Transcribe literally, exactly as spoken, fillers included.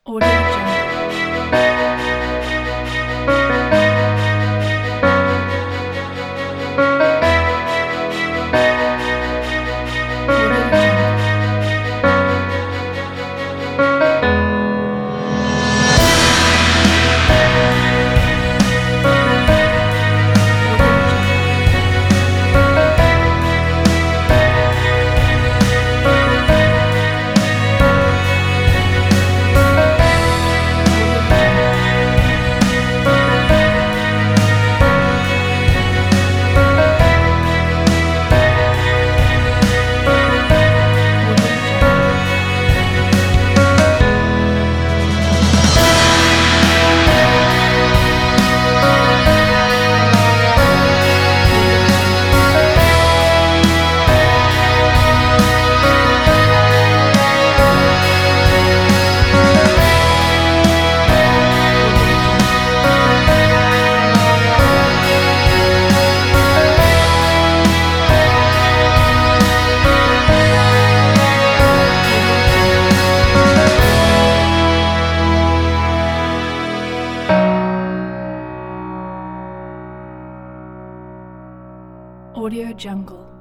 Audio Jungle. Audio Jungle. Audio Jungle. Audio Jungle. Audio Jungle. Audio Jungle. Audio Jungle. Audio Jungle. Audio Jungle.